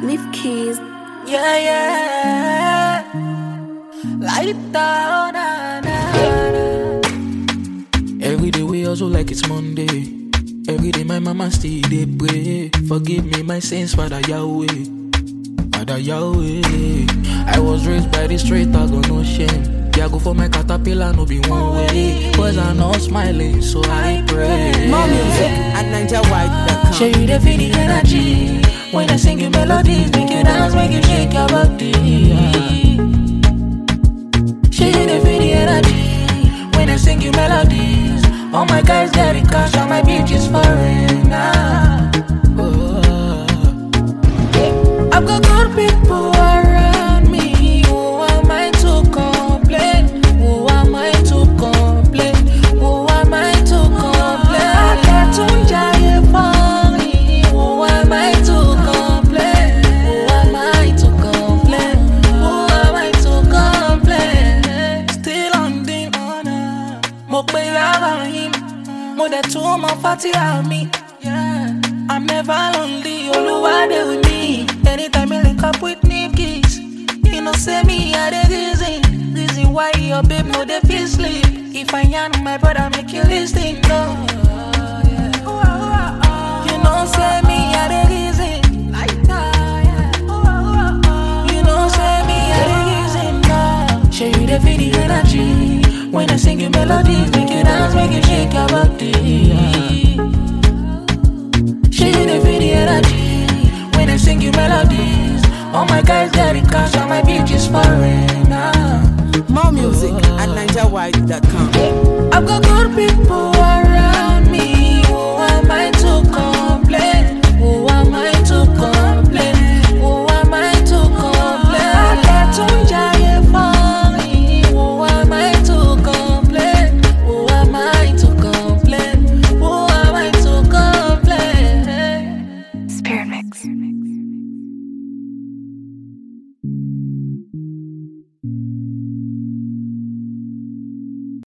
Leaf keys. Yeah, yeah. Light down, na, na, na. Every day we hustle like it's Monday. Every day my mama still dey pray. Forgive me my sins, Father Yahweh. Father Yahweh. I was raised by the straight, I got no shame. Yeah, go for my caterpillar, no be one way. Boys are not smiling, so I pray. More music at NigerWide.com. Show you the feel the energy. When I sing you melodies, make you dance, make you shake your body. Show you the feel the energy. When I sing you melodies, all my guys get it, cash on my beach is foreign now. I've got good people around me. Who am I to complain? Who am I to complain? Who am I to complain? I get to giant for me. Who am I to complain? Who am I to complain? Who am I to complain? Still on the honor. Mo pe ara him. Mo de tu mo fati ami. Yeah. I'm never lonely. Oluwa dey with me. Anytime you link up with Nikki's, you know say me I the reason why your babe no dey feel sleep. If I yarn my brother make you listen, no. You know say me I the reason, like that. You know say me I the reason, no. Show you the feel the energy. When I sing you melodies, make you dance, make you shake your body. Show you the feel the energy. When I sing you melodies, all my guys get it, cash on my beach is foreign now. More music at NigerWide.com. I've got good people